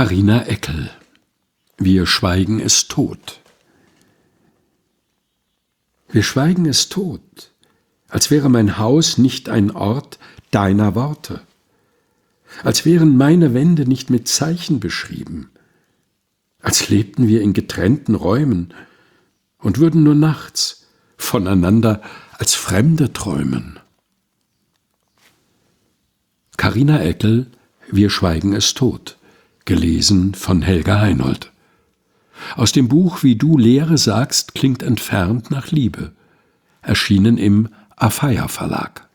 Carina Eckel. Wir schweigen es tot. Wir schweigen es tot, als wäre mein Haus nicht ein Ort deiner Worte, als wären meine Wände nicht mit Zeichen beschrieben, als lebten wir in getrennten Räumen und würden nur nachts voneinander als Fremde träumen. Carina Eckel, Wir schweigen es tot, gelesen von Helga Heinold. Aus dem Buch Wie du Leere sagst, klingt entfernt nach Liebe, erschienen im Afeier Verlag.